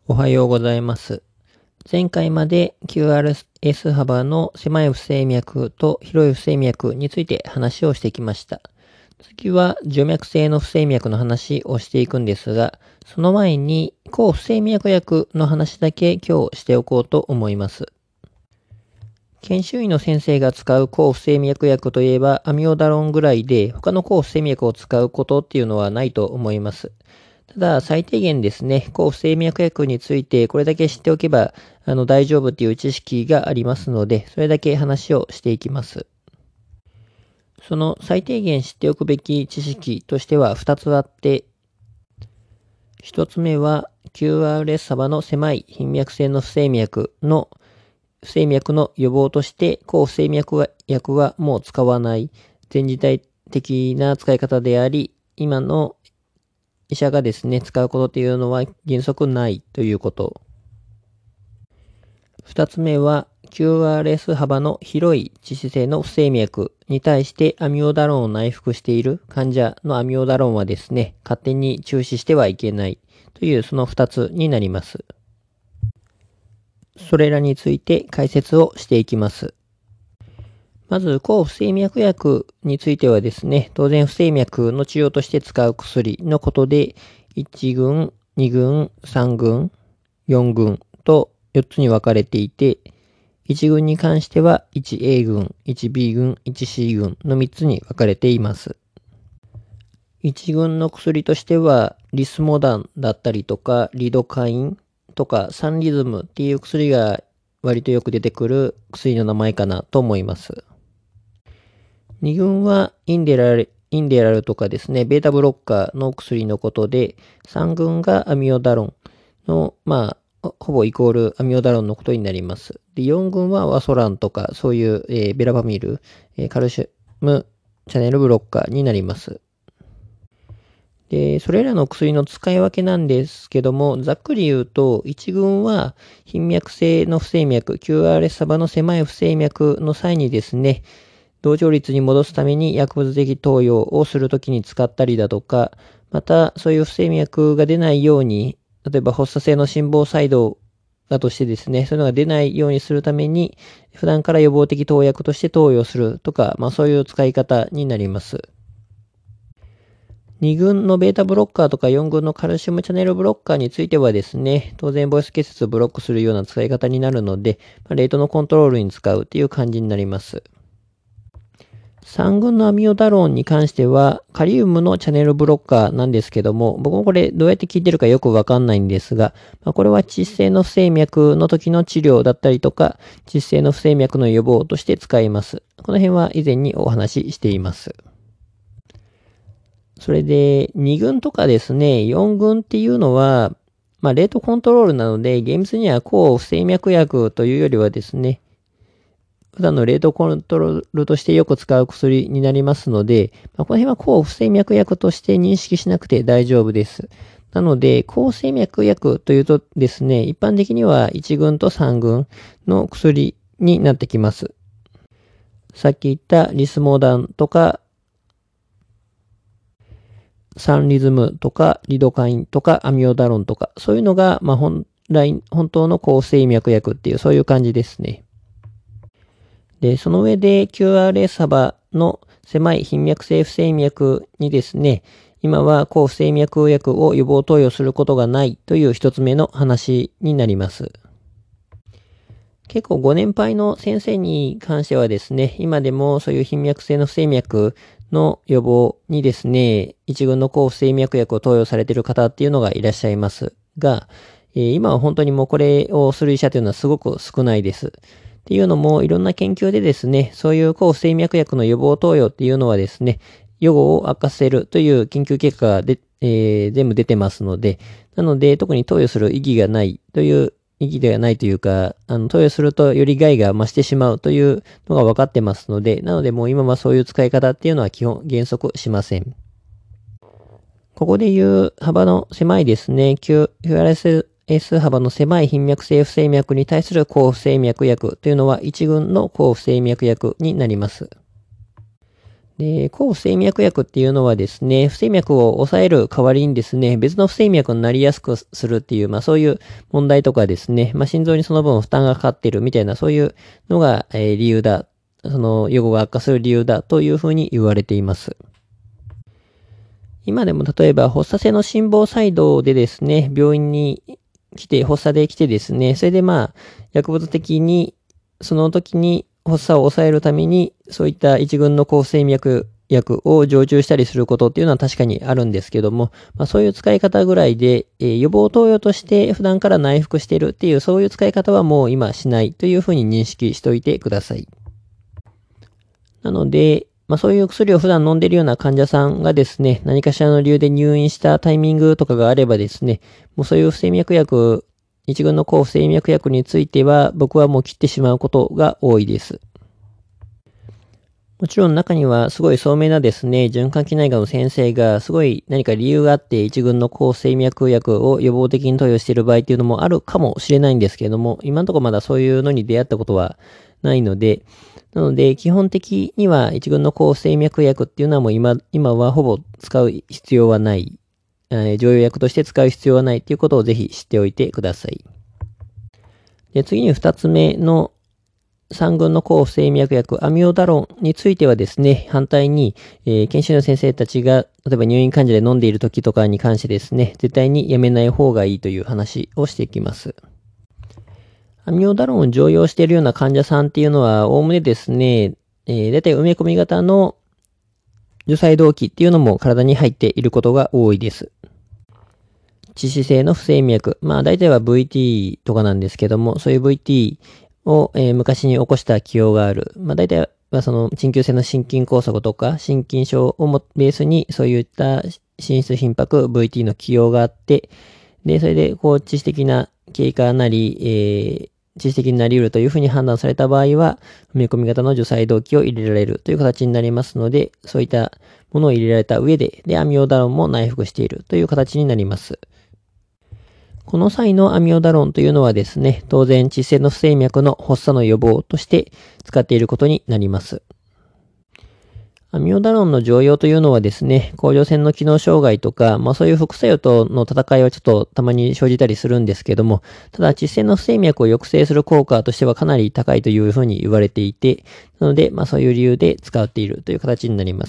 おはようございます。前回まで QRS 幅の狭い不整脈と広い不整脈について話をしてきました。次は静脈性の不整脈の話をしていくんですが、その前に抗不整脈薬の話だけ今日しておこうと思います。研修医の先生が使う抗不整脈薬といえばアミオダロンぐらいで、他の抗不整脈を使うことっていうのはないと思います。ただ、最低限ですね、抗不整脈薬についてこれだけ知っておけば、大丈夫っていう知識がありますので、それだけ話をしていきます。その最低限知っておくべき知識としては2つあって、1つ目は QRS 幅の狭い頻脈性の不整脈の予防として抗不整脈薬はもう使わない全時代的な使い方であり、今の医者がですね、使うことっていうのは原則ないということ。二つ目は QRS 幅の広い致死性の不整脈に対してアミオダロンを内服している患者のアミオダロンはですね、勝手に中止してはいけないというその二つになります。それらについて解説をしていきます。まず、抗不整脈薬についてはですね、当然不整脈の治療として使う薬のことで、1群、2群、3群、4群と4つに分かれていて、1群に関しては 1A 群、1B 群、1C 群の3つに分かれています。1群の薬としては、リスモダンだったりとか、リドカインとか、サンリズムっていう薬が割とよく出てくる薬の名前かなと思います。2群はインデラルとかですね、ベータブロッカーの薬のことで、3群がアミオダロンの、ほぼイコールアミオダロンのことになります。で、4群はワソランとか、そういう、ベラバミル、カルシウムチャネルブロッカーになります。で、それらの薬の使い分けなんですけども、ざっくり言うと、1群は頻脈性の不整脈、QRS 幅の狭い不整脈の際にですね、同調率に戻すために薬物的投与をするときに使ったりだとか、またそういう不整脈が出ないように、例えば発作性の心房細動だとしてですね、そういうのが出ないようにするために、普段から予防的投薬として投与するとか、そういう使い方になります。2群のベータブロッカーとか4群のカルシウムチャネルブロッカーについてはですね、当然ボイス結節をブロックするような使い方になるので、レートのコントロールに使うっていう感じになります。3群のアミオダロンに関しては、カリウムのチャネルブロッカーなんですけども、僕もこれどうやって聞いてるかよくわかんないんですが、これは窒性の不整脈の時の治療だったりとか、窒性の不整脈の予防として使います。この辺は以前にお話ししています。それで、2群とかですね、4群っていうのは、レートコントロールなので、厳密には抗不整脈薬というよりはですね、普段のレートコントロールとしてよく使う薬になりますので、この辺は抗不整脈薬として認識しなくて大丈夫です。なので、抗不整脈薬というとですね、一般的には1群と3群の薬になってきます。さっき言ったリスモダンとか、サンリズムとか、リドカインとか、アミオダロンとか、そういうのが、本当の抗不整脈薬っていう、そういう感じですね。で、その上で QRS 幅の狭い頻脈性不整脈にですね、今は抗不整脈薬を予防投与することがないという一つ目の話になります。結構ご年配の先生に関してはですね、今でもそういう頻脈性の不整脈の予防にですね、一群の抗不整脈薬を投与されている方っていうのがいらっしゃいますが、今は本当にもうこれをする医者というのはすごく少ないです。っていうのも、いろんな研究でですね、そういう抗不整脈薬の予防投与っていうのはですね、予後を悪化させるという研究結果が全部出てますので、なので、特に投与する意義がないというか、投与するとより害が増してしまうというのが分かってますので、なのでもう今はそういう使い方っていうのは原則しません。ここで言う幅の狭いですね、QRS幅の狭い頻脈性不整脈に対する抗不整脈薬というのは1群の抗不整脈薬になります。 で、抗不整脈薬っていうのはですね、不整脈を抑える代わりにですね、別の不整脈になりやすくするっていう、そういう問題とかですね、心臓にその分負担がかかっているみたいな、そういうのが、理由だ。その予後が悪化する理由だというふうに言われています。今でも例えば発作性の心房細動でですね、病院に来て、発作で来てですね、それで薬物的に、その時に発作を抑えるために、そういった一群の抗不整脈薬を常駐したりすることっていうのは確かにあるんですけども、そういう使い方ぐらいで、予防投与として普段から内服しているっていう、そういう使い方はもう今しないというふうに認識しておいてください。なので、そういう薬を普段飲んでいるような患者さんがですね、何かしらの理由で入院したタイミングとかがあればですね、もうそういう不整脈薬、一群の抗不整脈薬については、僕はもう切ってしまうことが多いです。もちろん中にはすごい聡明なですね、循環器内科の先生がすごい何か理由があって一群の抗不整脈薬を予防的に投与している場合っていうのもあるかもしれないんですけれども、今のところまだそういうのに出会ったことはないので、なので基本的には一群の抗不整脈薬っていうのはもう今はほぼ使う必要はない、常用薬として使う必要はないということをぜひ知っておいてください。で、次に2つ目の3群の抗不整脈薬、アミオダロンについてはですね、反対に、研修の先生たちが、例えば入院患者で飲んでいる時とかに関してですね、絶対にやめない方がいいという話をしていきます。アミオダロンを常用しているような患者さんっていうのは、おおむねですね、だいたい埋め込み型の除細動器っていうのも体に入っていることが多いです。致死性の不整脈。大体は VT とかなんですけども、そういう VT を、昔に起こした起用がある。大体はその鎮急性の心筋梗塞とか心筋症をベースにそういった心室頻迫 VT の起用があって、で、それで致死的な経過なり、致死的になり得るというふうに判断された場合は、埋め込み型の除細動器を入れられるという形になりますので、そういったものを入れられた上で、アミオダロンも内服しているという形になります。この際のアミオダロンというのはですね、当然窒性の不整脈の発作の予防として使っていることになります。アミオダロンの常用というのはですね、甲状腺の機能障害とか、そういう副作用との戦いはちょっとたまに生じたりするんですけども、ただ窒性の不整脈を抑制する効果としてはかなり高いというふうに言われていて、なので、そういう理由で使っているという形になります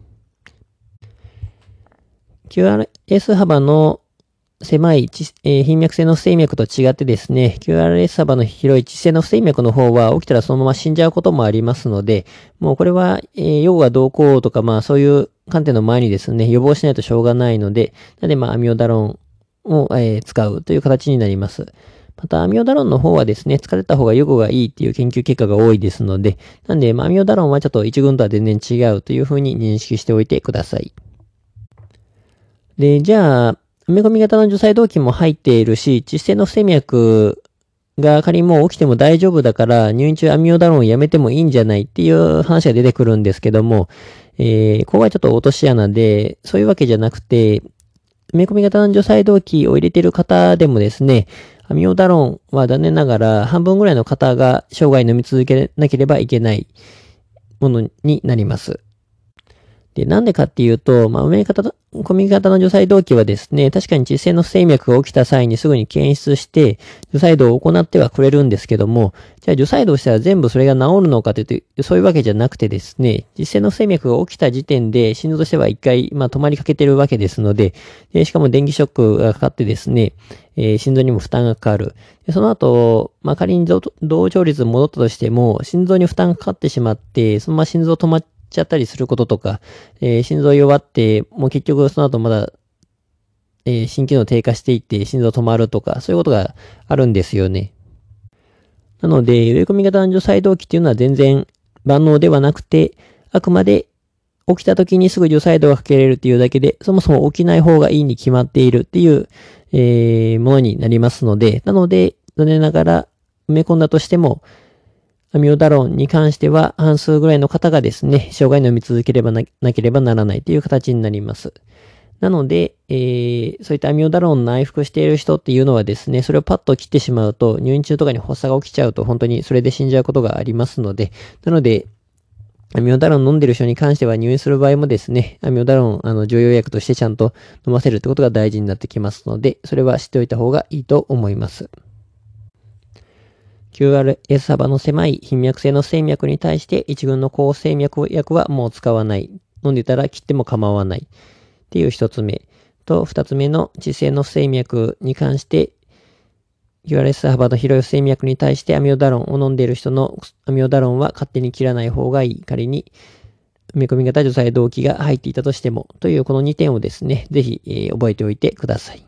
。QRS 幅の狭い、頻脈性の不整脈と違ってですね、QRS 幅の広い窒性の不整脈の方は起きたらそのまま死んじゃうこともありますので、もうこれは、予後がどうこうとか、そういう観点の前にですね、予防しないとしょうがないので、なのでアミオダロンを、使うという形になります。また、アミオダロンの方はですね、使ってた方が予後がいいっていう研究結果が多いですので、なんで、アミオダロンはちょっと一群とは全然違うというふうに認識しておいてください。で、じゃあ、埋め込み型の除細動器も入っているし、窒性の不整脈が仮にもう起きても大丈夫だから、入院中アミオダロンをやめてもいいんじゃないっていう話が出てくるんですけども、ここはちょっと落とし穴で、そういうわけじゃなくて、埋め込み型の除細動器を入れている方でもですね、アミオダロンは残念ながら半分ぐらいの方が生涯飲み続けなければいけないものになります。で、なんでかっていうと、埋め込み型の除細動器はですね、確かに窒性の不整脈が起きた際にすぐに検出して、除細動を行ってはくれるんですけども、じゃあ除細動したら全部それが治るのかというと、そういうわけじゃなくてですね、窒性の不整脈が起きた時点で心臓としては一回、止まりかけてるわけですので、しかも電気ショックがかかってですね、心臓にも負担がかかる。でその後、仮に同調率戻ったとしても、心臓に負担がかかってしまって、そのまま心臓止まっちゃったりすることとか、心臓弱って、もう結局その後まだ、心機能低下していって心臓止まるとか、そういうことがあるんですよね。なので、植え込み型の除細動器っていうのは全然万能ではなくて、あくまで起きた時にすぐ除細動がかけれるっていうだけで、そもそも起きない方がいいに決まっているっていう、ものになりますので、なので、残念ながら埋め込んだとしても、アミオダロンに関しては半数ぐらいの方がですね、生涯飲み続ければなければならないという形になります。なので、そういったアミオダロン内服している人っていうのはですね、それをパッと切ってしまうと、入院中とかに発作が起きちゃうと本当にそれで死んじゃうことがありますので、なので、 アミオダロン飲んでる人に関しては入院する場合もですね、アミオダロン、常用薬としてちゃんと飲ませるってことが大事になってきますので、それは知っておいた方がいいと思います。QRS 幅の狭い頻脈性の不整脈に対して一群の抗不整脈薬はもう使わない。飲んでたら切っても構わない。っていう一つ目。と、二つ目の窒性の不整脈に関して、QRS 幅の広い不整脈に対してアミオダロンを飲んでいる人のアミオダロンは勝手に切らない方がいい。仮に埋め込み型除細動機が入っていたとしても、というこの2点をですね、ぜひ、覚えておいてください。